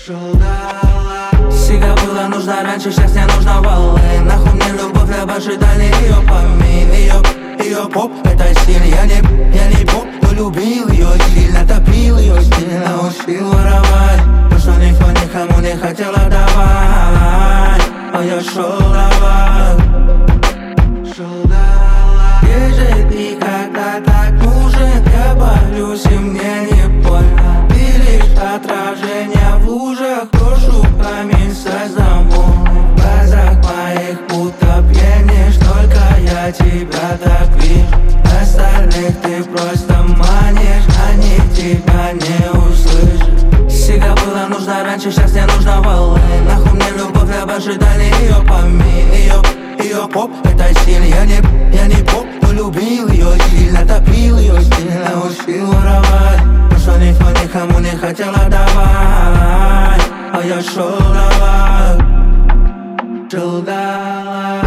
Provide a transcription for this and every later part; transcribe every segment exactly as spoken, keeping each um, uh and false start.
Сига было нужно раньше, сейчас не нужно валы. Нахуй мне любовь, об ожидании ее помин. Ее, ее поп, это стиль. Я не, я не поп, но любил ее сильно. Топил ее стиль, научил воровать то, что никто никому не хотел отдавать. А я шел давай, шел давай. Где же ты, когда так нужен? Я боюсь, и мне не больно. Ты лишь отражение в лужах, прошу камень со замом. В глазах моих будто пьянишь, только я тебя так вижу. Остальных ты просто манишь, они тебя не услышат. Сига было нужно раньше, сейчас не нужно валы. Нахуй мне любовь, об ожидании ее помин. Ее, ее поп, это стиль. Я не, я не поп, но любил ее сильно. Топил ее стиль, научил воровать то, что никто никому не хотел отдавать. А я шел давай, шел давай.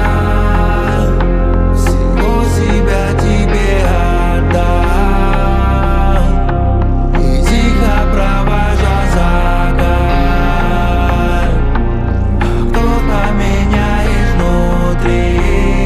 Всего себя тебе отдам и тихо провожу закат. А кто поменяешь внутри?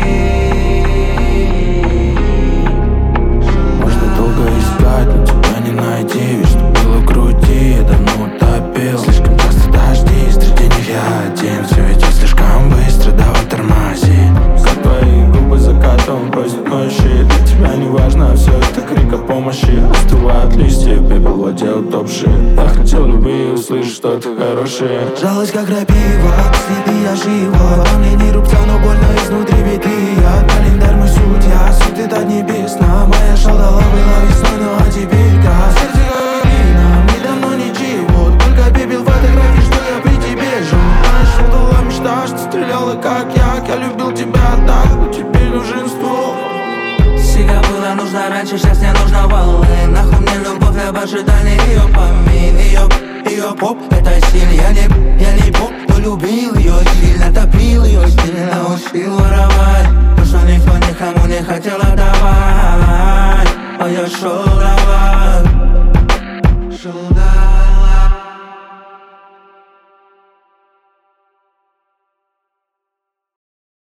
Можно долго искать, но тебя не найти. Ведь что было в груди, я давно утопил. Слишком часто дожди, среди них я один. Все идет слишком быстро, давай тормози. Как твои губы закатом просят мой щит. Для тебя не важно, все это крик о помощи. Остывают листья, пепел в воде утопшие. Я хотел любви, услышать что-то хорошее. Жалость как рапива, следы я жива. Во мне не рубца, но больно изнутри, ведь ты я. Календарь мой судья, суд это небесно. Моя шалдала была весной, ну а теперь как сердце как глина, мне давно ничего, только пепел фотографии, что я при тебе жил. Знаешь, что была мечта, что стреляла как як. Я любил тебя так, но теперь нужен ствол. Сига было нужно раньше, сейчас не нужно валы. Нахуй мне любовь, об ожидании ее помин. Ее, ее поп, это стиль. Я не, я не поп, но любил ее сильно. Топил ее стиль, научил воровать то, что никто никому не хотел отдавать. А я шел